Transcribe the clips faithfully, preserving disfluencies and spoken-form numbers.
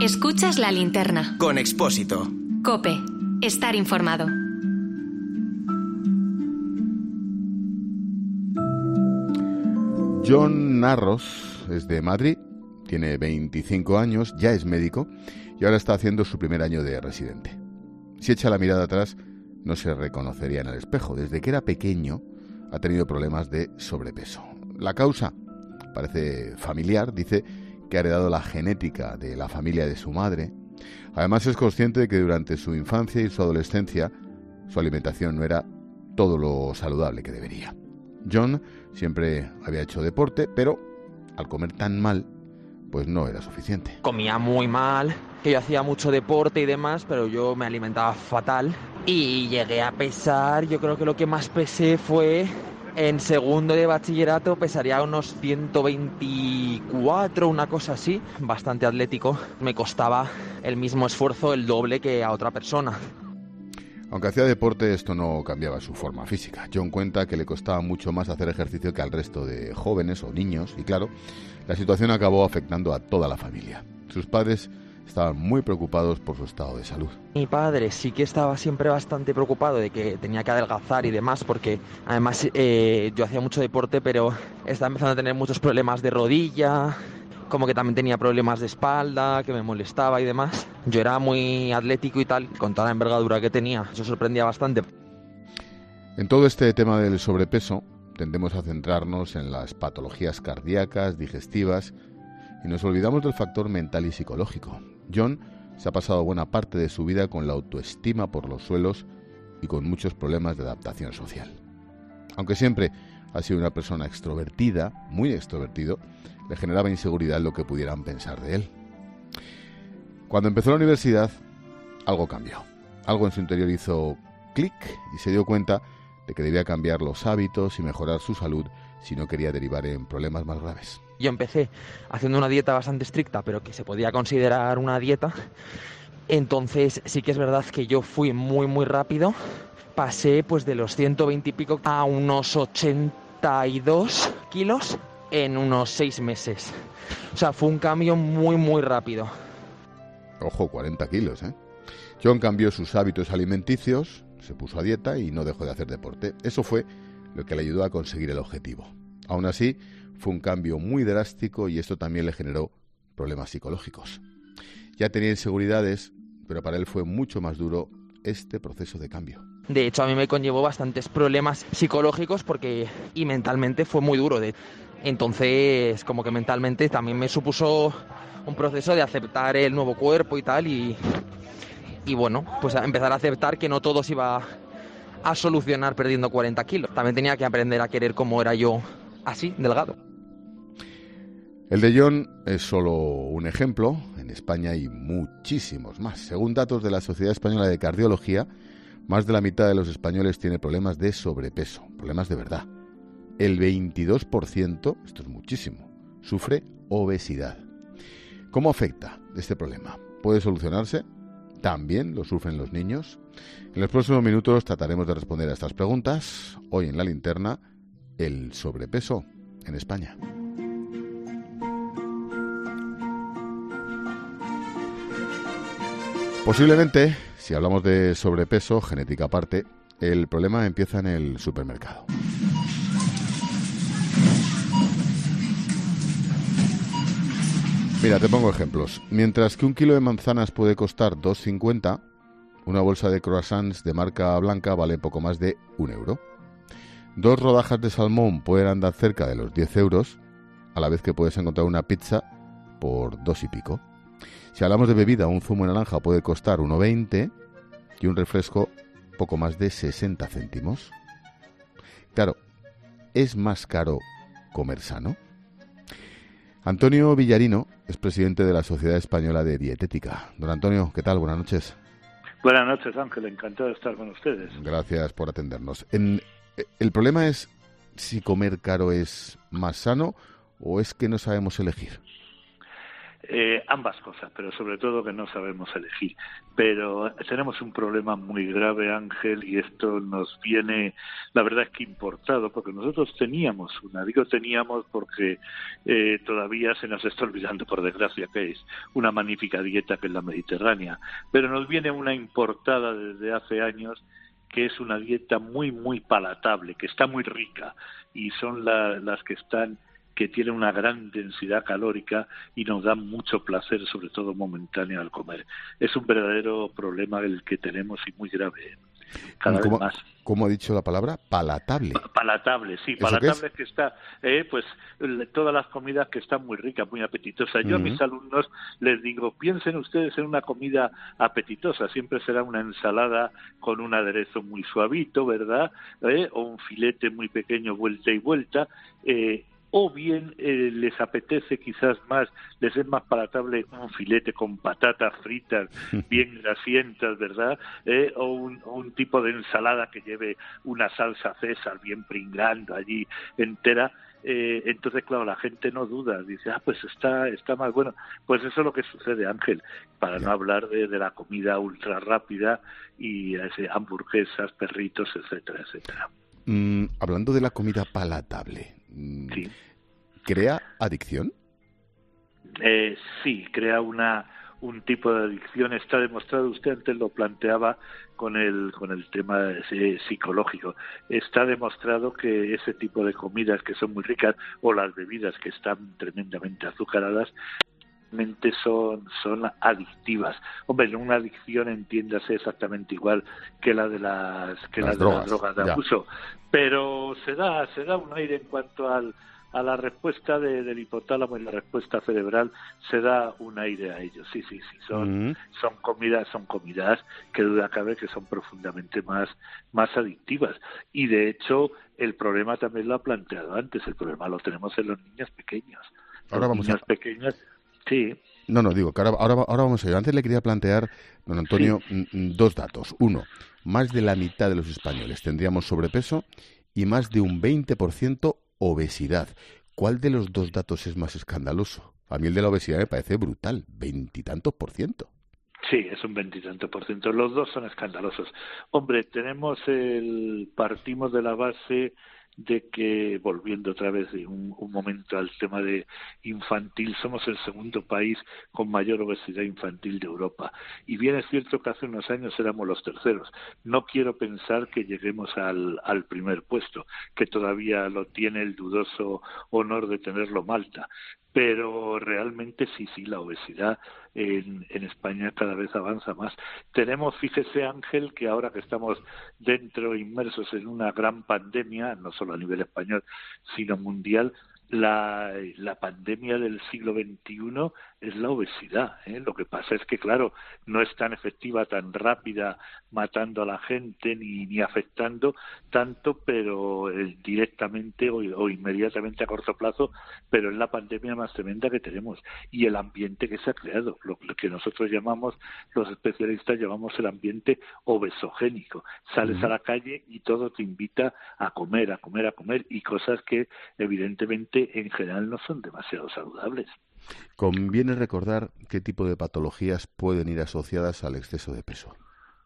Escuchas La Linterna. Con Expósito. COPE. Estar informado. Jon Narros es de Madrid, tiene veinticinco años, ya es médico y ahora está haciendo su primer año de residente. Si echa la mirada atrás, no se reconocería en el espejo. Desde que era pequeño ha tenido problemas de sobrepeso. La causa parece familiar, dice que ha heredado la genética de la familia de su madre. Además es consciente de que durante su infancia y su adolescencia su alimentación no era todo lo saludable que debería. Jon siempre había hecho deporte, pero al comer tan mal, pues no era suficiente. Comía muy mal, que yo hacía mucho deporte y demás, pero yo me alimentaba fatal. Y llegué a pesar, yo creo que lo que más pesé fue en segundo de bachillerato, pesaría unos ciento veinticuatro, una cosa así, bastante atlético. Me costaba el mismo esfuerzo, el doble que a otra persona. Aunque hacía deporte, esto no cambiaba su forma física. Jon cuenta que le costaba mucho más hacer ejercicio que al resto de jóvenes o niños y claro, la situación acabó afectando a toda la familia. Sus padres estaban muy preocupados por su estado de salud. Mi padre sí que estaba siempre bastante preocupado de que tenía que adelgazar y demás, porque además eh, yo hacía mucho deporte, pero estaba empezando a tener muchos problemas de rodilla, como que también tenía problemas de espalda, que me molestaba y demás. Yo era muy atlético y tal, con toda la envergadura que tenía, eso sorprendía bastante. En todo este tema del sobrepeso, tendemos a centrarnos en las patologías cardíacas, digestivas, y nos olvidamos del factor mental y psicológico. Jon se ha pasado buena parte de su vida con la autoestima por los suelos y con muchos problemas de adaptación social. Aunque siempre ha sido una persona extrovertida, muy extrovertido, le generaba inseguridad lo que pudieran pensar de él. Cuando empezó la universidad, algo cambió. Algo en su interior hizo clic y se dio cuenta de que debía cambiar los hábitos y mejorar su salud si no quería derivar en problemas más graves. Yo empecé haciendo una dieta bastante estricta, pero que se podía considerar una dieta. Entonces sí que es verdad que yo fui muy muy rápido. Pasé pues de los ciento veinte y pico a unos ochenta y dos kilos en unos seis meses. O sea, fue un cambio muy muy rápido. Ojo, cuarenta kilos, ¿eh? Jon cambió sus hábitos alimenticios, se puso a dieta y no dejó de hacer deporte. Eso fue lo que le ayudó a conseguir el objetivo. Aún así, fue un cambio muy drástico y esto también le generó problemas psicológicos. Ya tenía inseguridades, pero para él fue mucho más duro este proceso de cambio. De hecho, a mí me conllevó bastantes problemas psicológicos porque y mentalmente fue muy duro. De... Entonces, como que mentalmente también me supuso un proceso de aceptar el nuevo cuerpo y tal y, y bueno, pues a empezar a aceptar que no todo se iba a solucionar perdiendo cuarenta kilos. También tenía que aprender a querer como era yo, así, delgado. El de Jon es solo un ejemplo. En España hay muchísimos más. Según datos de la Sociedad Española de Cardiología, más de la mitad de los españoles tiene problemas de sobrepeso, problemas de verdad. El veintidós por ciento, esto es muchísimo, sufre obesidad. ¿Cómo afecta este problema? ¿Puede solucionarse? ¿También lo sufren los niños? En los próximos minutos trataremos de responder a estas preguntas. Hoy en La Linterna, el sobrepeso en España. Posiblemente, si hablamos de sobrepeso, genética aparte, el problema empieza en el supermercado. Mira, te pongo ejemplos. Mientras que un kilo de manzanas puede costar dos cincuenta, una bolsa de croissants de marca blanca vale poco más de un euro. Dos rodajas de salmón pueden andar cerca de los diez euros, a la vez que puedes encontrar una pizza por dos y pico. Si hablamos de bebida, un zumo de naranja puede costar uno veinte y un refresco poco más de sesenta céntimos. Claro, ¿es más caro comer sano? Antonio Villarino es presidente de la Sociedad Española de Dietética. Don Antonio, ¿qué tal? Buenas noches. Buenas noches, Ángel. Encantado de estar con ustedes. Gracias por atendernos. En, ¿El problema es si comer caro es más sano o es que no sabemos elegir? Eh, ambas cosas, pero sobre todo que no sabemos elegir. Pero tenemos un problema muy grave, Ángel, y esto nos viene, la verdad es que importado, porque nosotros teníamos una, digo teníamos porque eh, todavía se nos está olvidando, por desgracia, que es una magnífica dieta que es la mediterránea, pero nos viene una importada desde hace años que es una dieta muy, muy palatable, que está muy rica, y son la, las que están que tiene una gran densidad calórica y nos da mucho placer, sobre todo momentáneo, al comer. Es un verdadero problema el que tenemos y muy grave, cada ¿Cómo, vez más. ¿Cómo ha dicho la palabra? Palatable. Palatable, sí, palatable es que está, eh, pues todas las comidas que están muy ricas, muy apetitosas. Yo uh-huh. a mis alumnos les digo, piensen ustedes en una comida apetitosa, siempre será una ensalada con un aderezo muy suavito, ¿verdad? Eh, o un filete muy pequeño, vuelta y vuelta, eh, o bien eh, les apetece quizás más, les es más palatable un filete con patatas fritas bien grasientas, ¿verdad? Eh, o un, un tipo de ensalada que lleve una salsa César bien pringando allí entera. Eh, entonces, claro, la gente no duda, dice, ah, pues está está más bueno. Pues eso es lo que sucede, Ángel, para no hablar de, de la comida ultra rápida y ese, hamburguesas, perritos, etcétera, etcétera. Mm, hablando de la comida palatable, mm, sí. ¿crea adicción? Eh, sí, crea una un tipo de adicción. Está demostrado, usted antes lo planteaba con el con el tema eh, psicológico. Está demostrado que ese tipo de comidas que son muy ricas o las bebidas que están tremendamente azucaradas son son adictivas. Hombre, una adicción entiéndase exactamente igual que la de las que las la de drogas, las drogas de ya. abuso, pero se da se da un aire en cuanto al a la respuesta de, del hipotálamo y la respuesta cerebral, se da un aire a ellos. Sí, sí, sí, son uh-huh. son comidas, son comidas que duda cabe que son profundamente más más adictivas. Y de hecho, el problema también lo ha planteado antes, el problema lo tenemos en los niños pequeños. Los ahora vamos niños a... pequeños, sí. No, no, digo que ahora, ahora, ahora vamos a ir. Antes le quería plantear, don Antonio, sí. dos datos. Uno, más de la mitad de los españoles tendríamos sobrepeso y más de un veinte por ciento obesidad. ¿Cuál de los dos datos es más escandaloso? A mí el de la obesidad me parece brutal, veintitantos por ciento. Sí, es un veintitantos por ciento. Los dos son escandalosos. Hombre, tenemos el partimos de la base de que, volviendo otra vez un, un momento al tema de infantil, somos el segundo país con mayor obesidad infantil de Europa. Y bien es cierto que hace unos años éramos los terceros. No quiero pensar que lleguemos al, al primer puesto, que todavía lo tiene el dudoso honor de tenerlo Malta. Pero realmente sí, sí, la obesidad en, en España cada vez avanza más. Tenemos, fíjese Ángel, que ahora que estamos dentro, inmersos en una gran pandemia, no solo a nivel español, sino mundial, la, la pandemia del siglo veintiuno es la obesidad, ¿eh? Lo que pasa es que, claro, no es tan efectiva, tan rápida, matando a la gente ni, ni afectando tanto, pero eh, directamente o, o inmediatamente a corto plazo, pero es la pandemia más tremenda que tenemos y el ambiente que se ha creado, lo, lo que nosotros llamamos, los especialistas llamamos el ambiente obesogénico. Sales uh-huh. a la calle y todo te invita a comer, a comer, a comer y cosas que evidentemente en general no son demasiado saludables. Conviene recordar qué tipo de patologías pueden ir asociadas al exceso de peso.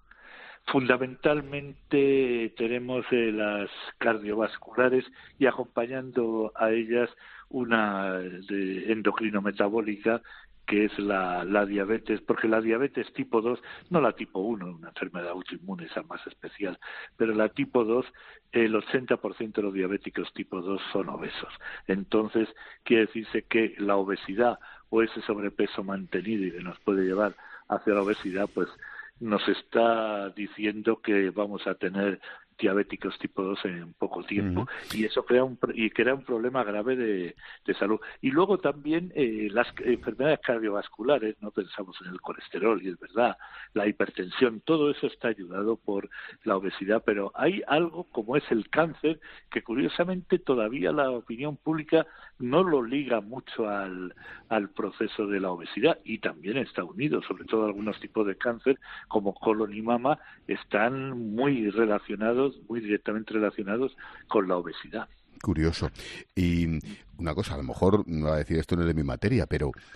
Fundamentalmente tenemos eh, las cardiovasculares y acompañando a ellas una de endocrino-metabólica que es la, la diabetes, porque la diabetes tipo dos, no la tipo uno, una enfermedad autoinmune, esa más especial, pero la tipo dos, el ochenta por ciento de los diabéticos tipo dos son obesos. Entonces, quiere decirse que la obesidad o ese sobrepeso mantenido y que nos puede llevar hacia la obesidad, pues nos está diciendo que vamos a tener diabéticos tipo dos en poco tiempo uh-huh. y eso crea un y crea un problema grave de, de salud. Y luego también eh, las enfermedades cardiovasculares, no pensamos en el colesterol y es verdad, la hipertensión, todo eso está ayudado por la obesidad, pero hay algo como es el cáncer que curiosamente todavía la opinión pública no lo liga mucho al, al proceso de la obesidad y también está unido, sobre todo algunos tipos de cáncer como colon y mama están muy relacionados muy directamente relacionados con la obesidad. Curioso. Y una cosa, a lo mejor me va a decir esto no es de mi materia, pero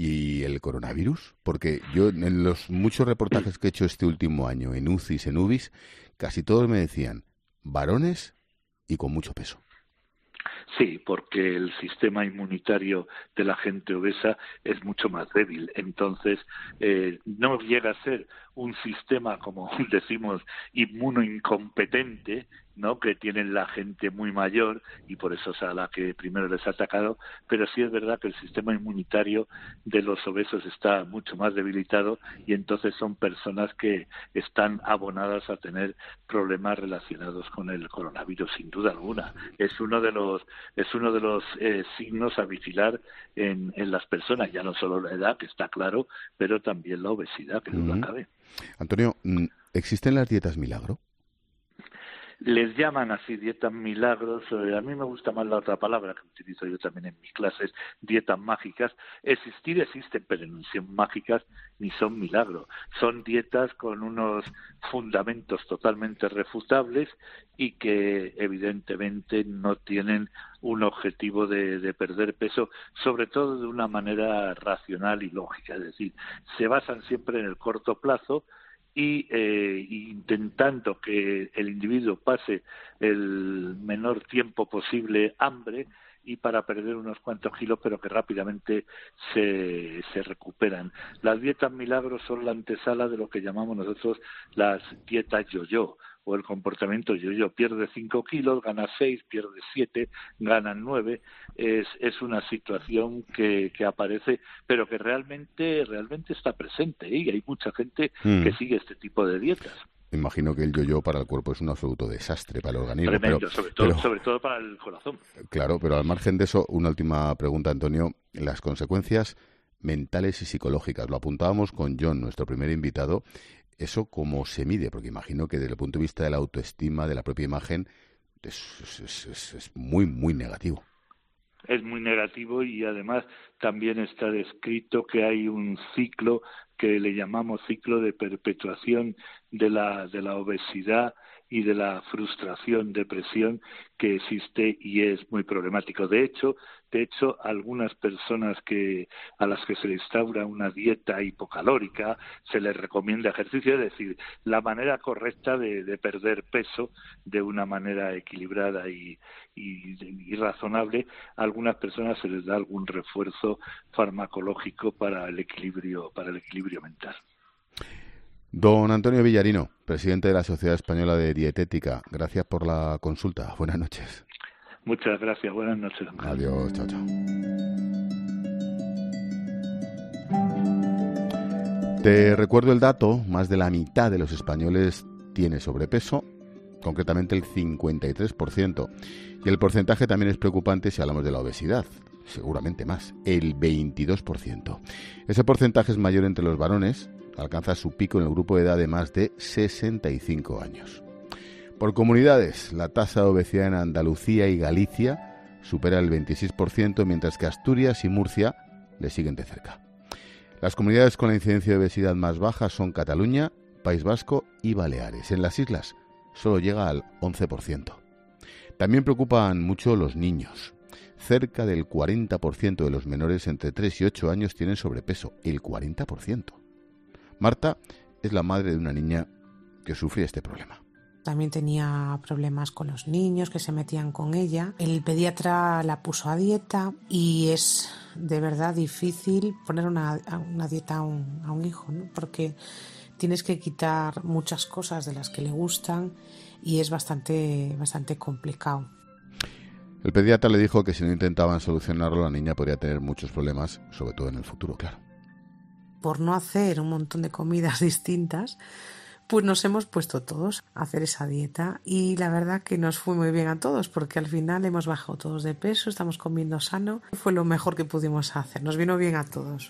¿Y el coronavirus? Porque yo en los muchos reportajes que he hecho este último año en U C I S, en U B I S, casi todos me decían varones y con mucho peso. Sí, porque el sistema inmunitario de la gente obesa es mucho más débil. Entonces, eh, no llega a ser un sistema, como decimos, inmunoincompetente, ¿no?, que tienen la gente muy mayor y por eso es a la que primero les ha atacado, pero sí es verdad que el sistema inmunitario de los obesos está mucho más debilitado y entonces son personas que están abonadas a tener problemas relacionados con el coronavirus, sin duda alguna. Es uno de los es uno de los eh, signos a vigilar en, en las personas, ya no solo la edad, que está claro, pero también la obesidad, que duda cabe. Antonio, ¿existen las dietas milagro? Les llaman así dietas milagros. A mí me gusta más la otra palabra que utilizo yo también en mis clases, dietas mágicas. Existir existen, pero no son mágicas ni son milagros. Son dietas con unos fundamentos totalmente refutables y que evidentemente no tienen un objetivo de, de perder peso, sobre todo de una manera racional y lógica. Es decir, se basan siempre en el corto plazo y eh, intentando que el individuo pase el menor tiempo posible hambre y para perder unos cuantos kilos, pero que rápidamente se, se recuperan. Las dietas milagros son la antesala de lo que llamamos nosotros las dietas yo-yo, o el comportamiento yo-yo. Pierde cinco kilos, gana seis, pierde siete, gana nueve. Es, es una situación que, que aparece, pero que realmente, realmente está presente, ¿eh? Y hay mucha gente mm. que sigue este tipo de dietas. Imagino que el yo-yo para el cuerpo es un absoluto desastre para el organismo. Tremendo, pero, sobre, todo, pero, sobre todo para el corazón. Claro, pero al margen de eso, una última pregunta, Antonio. Las consecuencias mentales y psicológicas. Lo apuntábamos con John, nuestro primer invitado. ¿Eso cómo se mide? Porque imagino que desde el punto de vista de la autoestima, de la propia imagen, es, es, es, es muy, muy negativo. Es muy negativo y además también está descrito que hay un ciclo que le llamamos ciclo de perpetuación de la de la obesidad y de la frustración, depresión que existe y es muy problemático. De hecho, de hecho, algunas personas que a las que se les instaura una dieta hipocalórica, se les recomienda ejercicio, es decir, la manera correcta de, de perder peso de una manera equilibrada y, y, y razonable. A algunas personas se les da algún refuerzo farmacológico para el equilibrio, para el equilibrio mental. Don Antonio Villarino, presidente de la Sociedad Española de Dietética, gracias por la consulta. Buenas noches. Muchas gracias. Buenas noches. Adiós. Chao, chao. Te recuerdo el dato, más de la mitad de los españoles tiene sobrepeso, concretamente el cincuenta y tres por ciento. Y el porcentaje también es preocupante si hablamos de la obesidad, seguramente más, el veintidós por ciento. Ese porcentaje es mayor entre los varones, alcanza su pico en el grupo de edad de más de sesenta y cinco años. Por comunidades, la tasa de obesidad en Andalucía y Galicia supera el veintiséis por ciento, mientras que Asturias y Murcia le siguen de cerca. Las comunidades con la incidencia de obesidad más baja son Cataluña, País Vasco y Baleares. En las islas solo llega al once por ciento. También preocupan mucho los niños. Cerca del cuarenta por ciento de los menores entre tres y ocho años tienen sobrepeso, el cuarenta por ciento. Marta es la madre de una niña que sufre este problema. También tenía problemas con los niños que se metían con ella. El pediatra la puso a dieta y es de verdad difícil poner una, una dieta a un, a un hijo, ¿no? Porque tienes que quitar muchas cosas de las que le gustan y es bastante, bastante complicado. El pediatra le dijo que si no intentaban solucionarlo, la niña podría tener muchos problemas, sobre todo en el futuro, claro. Por no hacer un montón de comidas distintas, pues nos hemos puesto todos a hacer esa dieta y la verdad que nos fue muy bien a todos porque al final hemos bajado todos de peso, estamos comiendo sano. Fue lo mejor que pudimos hacer, nos vino bien a todos.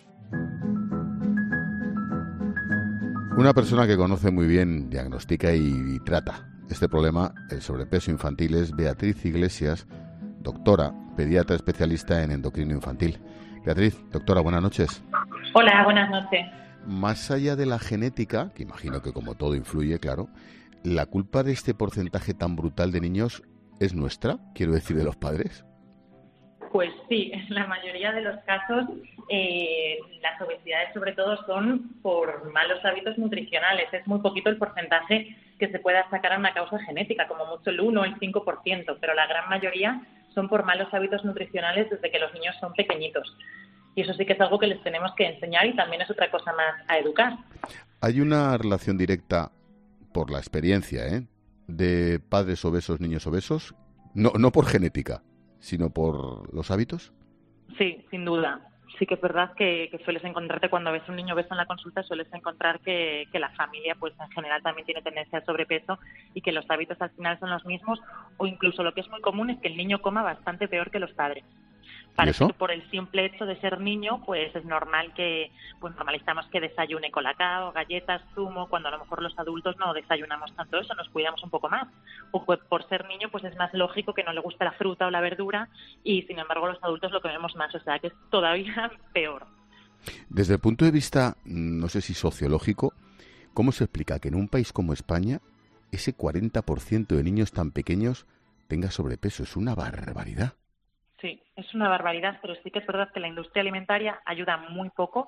Una persona que conoce muy bien, diagnostica y, y trata este problema, el sobrepeso infantil, es Beatriz Iglesias, doctora, pediatra especialista en endocrino infantil. Beatriz, doctora, buenas noches. Hola, buenas noches. Más allá de la genética, que imagino que como todo influye, claro, ¿la culpa de este porcentaje tan brutal de niños es nuestra? Quiero decir, de los padres. Pues sí, en la mayoría de los casos eh, las obesidades sobre todo son por malos hábitos nutricionales. Es muy poquito el porcentaje que se puede sacar a una causa genética, como mucho el uno o el cinco por ciento, pero la gran mayoría son por malos hábitos nutricionales desde que los niños son pequeñitos. Y eso sí que es algo que les tenemos que enseñar y también es otra cosa más a educar. Hay una relación directa, por la experiencia, ¿eh?, de padres obesos, niños obesos, no, no por genética, sino por los hábitos. Sí, sin duda. Sí que es verdad que, que sueles encontrarte cuando ves un niño obeso en la consulta, sueles encontrar que, que la familia pues en general también tiene tendencia al sobrepeso y que los hábitos al final son los mismos, o incluso lo que es muy común es que el niño coma bastante peor que los padres. Parece que por el simple hecho de ser niño, pues es normal que, pues normalizamos que desayune colacao, galletas, zumo, cuando a lo mejor los adultos no desayunamos tanto eso, nos cuidamos un poco más. O pues por ser niño, pues es más lógico que no le guste la fruta o la verdura y sin embargo los adultos lo comemos más, o sea que es todavía peor. Desde el punto de vista, no sé si sociológico, ¿cómo se explica que en un país como España ese cuarenta por ciento de niños tan pequeños tenga sobrepeso? Es una barbaridad. Sí, es una barbaridad, pero sí que es verdad que la industria alimentaria ayuda muy poco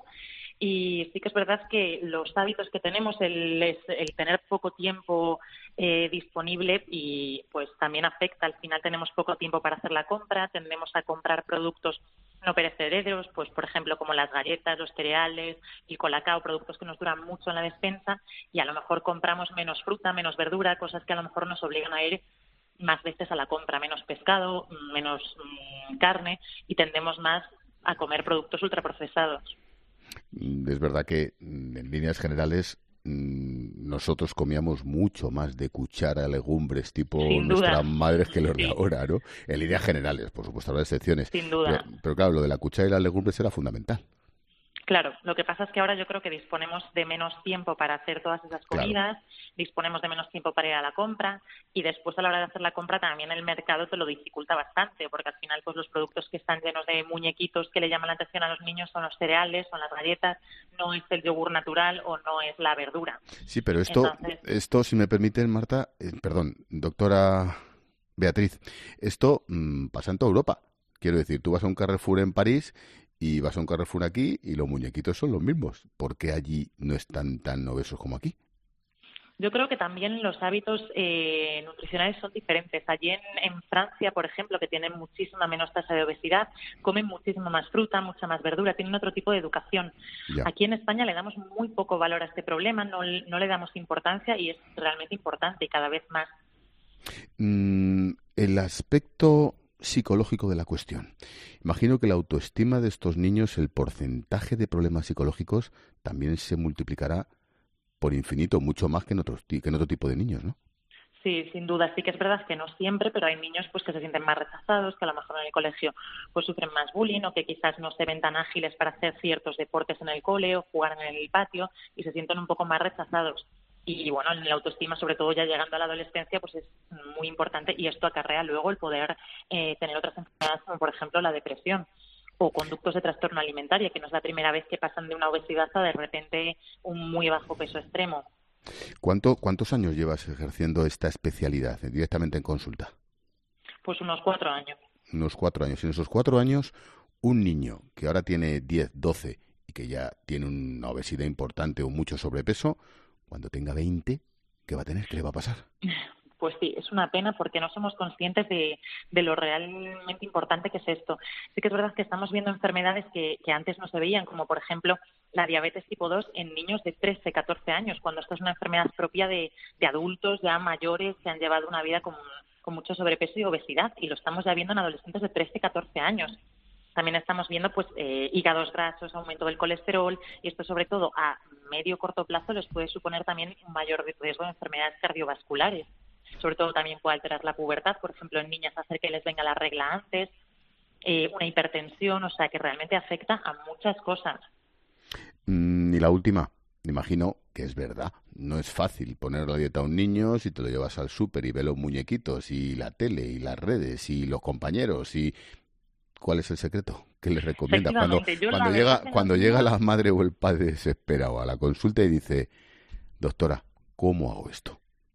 y sí que es verdad que los hábitos que tenemos, el, el tener poco tiempo eh, disponible y pues también afecta. Al final tenemos poco tiempo para hacer la compra, tendemos a comprar productos no perecederos, pues por ejemplo como las galletas, los cereales, el colacao, productos que nos duran mucho en la despensa y a lo mejor compramos menos fruta, menos verdura, cosas que a lo mejor nos obligan a ir más veces a la compra, menos pescado, menos mmm, carne y tendemos más a comer productos ultraprocesados. Es verdad que en líneas generales nosotros comíamos mucho más de cuchara de legumbres tipo nuestras madres que los de ahora, ¿no? En líneas generales, por supuesto, habrá excepciones. Sin duda. Pero, pero claro, lo de la cuchara y las legumbres era fundamental. Claro, lo que pasa es que ahora yo creo que disponemos de menos tiempo para hacer todas esas comidas, claro. Disponemos de menos tiempo para ir a la compra y después a la hora de hacer la compra también el mercado te lo dificulta bastante porque al final pues los productos que están llenos de muñequitos que le llaman la atención a los niños son los cereales, son las galletas, no es el yogur natural o no es la verdura. Sí, pero esto, Entonces, esto si me permiten, Marta, eh, perdón, doctora Beatriz, esto mmm, pasa en toda Europa. Quiero decir, tú vas a un Carrefour en París y vas a un Carrefour aquí y los muñequitos son los mismos. ¿Por qué allí no están tan obesos como aquí? Yo creo que también los hábitos eh, nutricionales son diferentes. Allí en, en Francia, por ejemplo, que tienen muchísima menos tasa de obesidad, comen muchísimo más fruta, mucha más verdura, tienen otro tipo de educación. Ya. Aquí en España le damos muy poco valor a este problema, no, no le damos importancia y es realmente importante y cada vez más. Mm, el aspecto psicológico de la cuestión. Imagino que la autoestima de estos niños, el porcentaje de problemas psicológicos también se multiplicará por infinito, mucho más que en, otros, que en otro tipo de niños, ¿no? Sí, sin duda. Sí que es verdad que no siempre, pero hay niños pues que se sienten más rechazados, que a lo mejor en el colegio pues sufren más bullying o que quizás no se ven tan ágiles para hacer ciertos deportes en el cole o jugar en el patio y se sienten un poco más rechazados. Y bueno, en la autoestima, sobre todo ya llegando a la adolescencia, pues es muy importante y esto acarrea luego el poder eh, tener otras enfermedades como por ejemplo la depresión o conductos de trastorno alimentario, que no es la primera vez que pasan de una obesidad a de repente un muy bajo peso extremo. ¿Cuánto, ¿Cuántos años llevas ejerciendo esta especialidad eh, directamente en consulta? Pues unos cuatro años. Unos cuatro años. En esos cuatro años, un niño que ahora tiene diez, doce y que ya tiene una obesidad importante o mucho sobrepeso, cuando tenga veinte, ¿qué va a tener? ¿Qué le va a pasar? Pues sí, es una pena porque no somos conscientes de, de lo realmente importante que es esto. Sí que es verdad que estamos viendo enfermedades que, que antes no se veían, como por ejemplo la diabetes tipo dos en niños de trece, catorce años, cuando esta es una enfermedad propia de, de adultos ya mayores que han llevado una vida con, con mucho sobrepeso y obesidad, y lo estamos ya viendo en adolescentes de trece, catorce años. También estamos viendo pues eh, hígados grasos, aumento del colesterol, y esto sobre todo a medio corto plazo les puede suponer también un mayor riesgo de enfermedades cardiovasculares. Sobre todo también puede alterar la pubertad, por ejemplo en niñas hacer que les venga la regla antes, eh, una hipertensión, o sea que realmente afecta a muchas cosas. Mm, y la última, me imagino que es verdad, no es fácil poner la dieta a un niño si te lo llevas al súper y ve los muñequitos y la tele y las redes y los compañeros y... ¿Cuál es el secreto? ¿Qué les recomiendas? Cuando, cuando llega, cuando llega la madre o el padre desesperado a la consulta y dice, doctora, ¿cómo hago esto?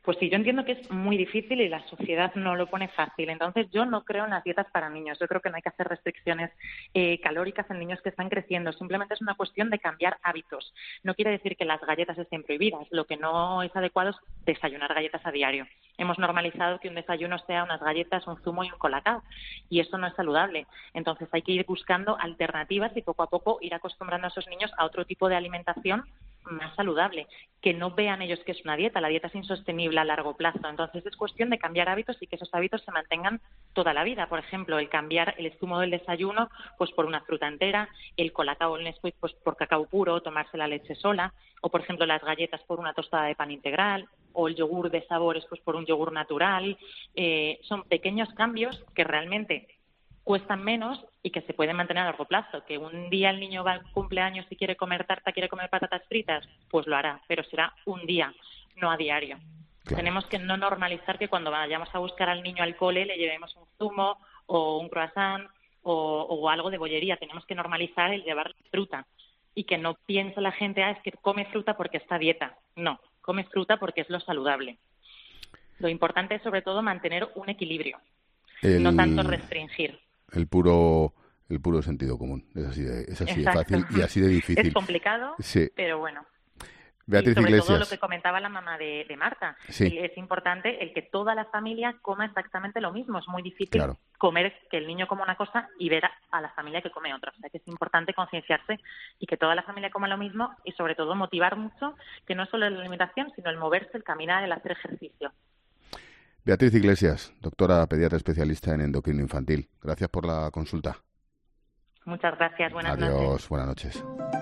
Pues sí, yo entiendo que es muy difícil y la sociedad no lo pone fácil. Entonces, yo no creo en las dietas para niños. Yo creo que no hay que hacer restricciones eh, calóricas en niños que están creciendo. Simplemente es una cuestión de cambiar hábitos. No quiere decir que las galletas estén prohibidas. Lo que no es adecuado es desayunar galletas a diario. Hemos normalizado que un desayuno sea unas galletas, un zumo y un colacao. Y eso no es saludable. Entonces, hay que ir buscando alternativas y poco a poco ir acostumbrando a esos niños a otro tipo de alimentación más saludable, que no vean ellos que es una dieta. La dieta es insostenible a largo plazo. Entonces es cuestión de cambiar hábitos y que esos hábitos se mantengan toda la vida. Por ejemplo, el cambiar el zumo del desayuno pues por una fruta entera, el colacao o el Nesquik pues por cacao puro, tomarse la leche sola, o por ejemplo las galletas por una tostada de pan integral, o el yogur de sabores pues por un yogur natural. Eh, son pequeños cambios que realmente cuestan menos y que se pueden mantener a largo plazo. Que un día el niño va al cumpleaños y quiere comer tarta, quiere comer patatas fritas, pues lo hará, pero será un día, no a diario. Claro. Tenemos que no normalizar que cuando vayamos a buscar al niño al cole le llevemos un zumo o un croissant o, o algo de bollería. Tenemos que normalizar el llevar fruta y que no piense la gente, ah, es que come fruta porque está a dieta. No, come fruta porque es lo saludable. Lo importante es sobre todo mantener un equilibrio, el... no tanto restringir. El puro el puro sentido común. Es así de, es así de fácil y así de difícil. Es complicado, sí. Pero bueno. Beatriz y sobre Iglesias. todo lo que comentaba la mamá de, de Marta. Sí. Es importante el que toda la familia coma exactamente lo mismo. Es muy difícil claro. comer, que el niño coma una cosa y ver a, a la familia que come otra. O sea que es importante concienciarse y que toda la familia coma lo mismo y sobre todo motivar mucho que no solo la alimentación, sino el moverse, el caminar, el hacer ejercicio. Beatriz Iglesias, doctora pediatra especialista en endocrino infantil. Gracias por la consulta. Muchas gracias. Buenas Adiós, noches. Adiós, buenas noches.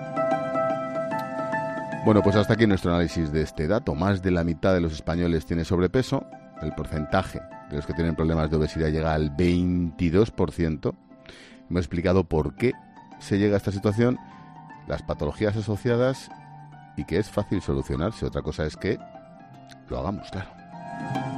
Bueno, pues hasta aquí nuestro análisis de este dato. Más de la mitad de los españoles tiene sobrepeso. El porcentaje de los que tienen problemas de obesidad llega al veintidós por ciento. Hemos explicado por qué se llega a esta situación, las patologías asociadas y que es fácil solucionarse. Otra cosa es que lo hagamos, claro.